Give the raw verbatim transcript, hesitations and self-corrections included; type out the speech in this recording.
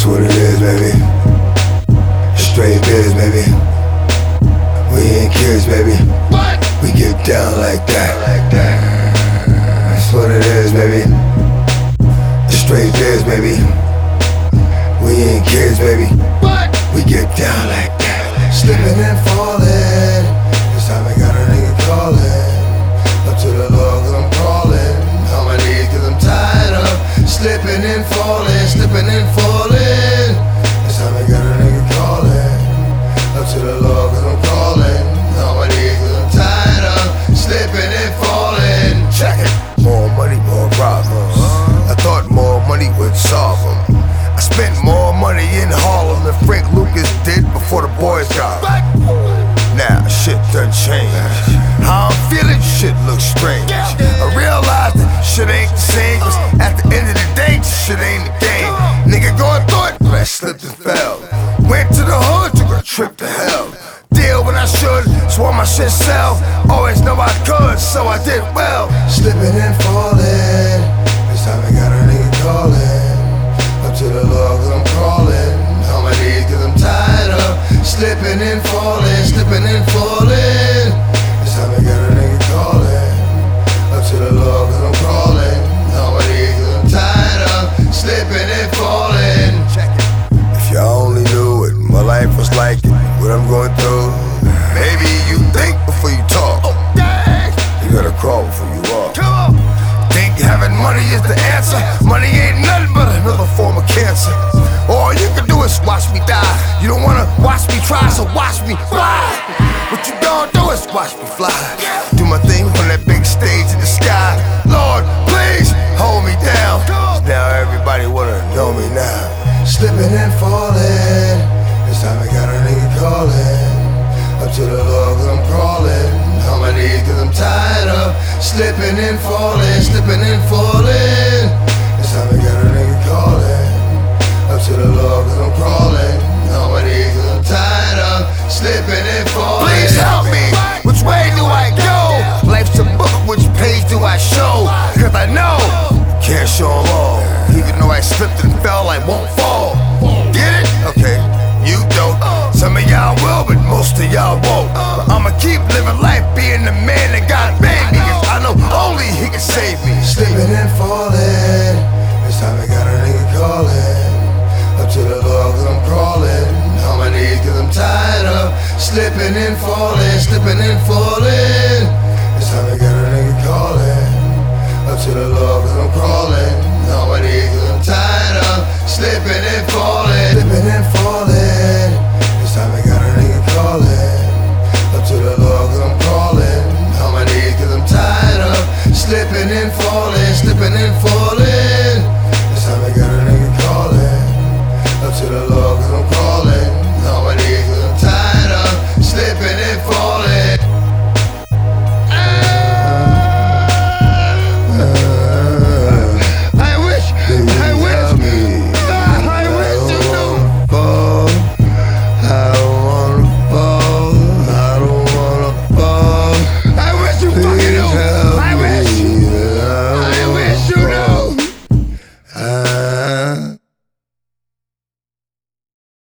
That's what it is, baby. Straight biz, baby. We ain't kids, baby. What? We get down like that. Like that. That's what it is, baby. Straight biz, baby. We ain't kids, baby. What? We get down like that. Slipping and falling. This time I got a nigga calling. Up to the Lord cause I'm crawling. On my knees cause I'm tired of slipping and falling, slipping and falling. This time I got a nigga calling. Up to the Lord cause I'm crawling. On my knees cause I'm tired of slipping and falling. Check it. More money, more problems. I thought more money would solve them. I spent more money in Harlem than Frank Lucas did before the boys got him. Now shit done changed. How I'm feeling, shit looks strange. I realized that shit ain't the same, cause at the end of the day, shit ain't the game. Nigga going through it, but I slipped and fell. Went to the hood, took a trip to hell. Deal when I should, swore my shit sell. Always know I could, so I did well. Slipping and falling. This time I got a nigga calling. Up to the Lord cause I'm crawling. On my knees cause I'm tired of slipping and falling, slipping and falling. This time I got a nigga calling. Up to the Lord cause I'm crawling. On my knees cause I'm tired of slipping and falling. If y'all only knew what my life was like, what I'm going through. Maybe you think before you talk. You gotta crawl before you walk. Think having money is the answer? Money ain't nothing but another form of cancer. All you can do is watch me die. You don't wanna watch me try, so watch me fly. What you gonna do is watch me fly. Do my thing on that big stage in the sky. Lord, please hold me down. Now everybody wanna know me now. Slipping and falling. This time I got a nigga calling. Up to the Lord cause I'm crawling. On my knees cause I'm tired of slipping and falling, slipping and falling. This time I got a nigga calling. Up to the Lord cause I'm crawling. On my knees cause I'm tired of slipping and falling. Please help me, which way do I go? Life's a book, which page do I show? Cause I know, can't show them all. Even though I slipped and fell, I won't fall. Get it? Okay, you don't. Some of y'all will, but most of y'all won't. But I'ma keep living life being the man that God made me, cause I know only He can save me. Slipping and falling. This time I got a nigga calling. Up to the Lord cause I'm crawling. On my knees cause I'm tired of slipping and falling, slipping and falling. This time I got a nigga calling. Up to the Lord cause I'm crawling. On my knees cause I'm tired of slipping and falling, slipping and falling. This time I got a nigga calling. Up to the Lord cause I'm crawling. On my knees cause I'm tired of slipping and falling, slipping and falling. This time I got a nigga calling. Up to the Lord cause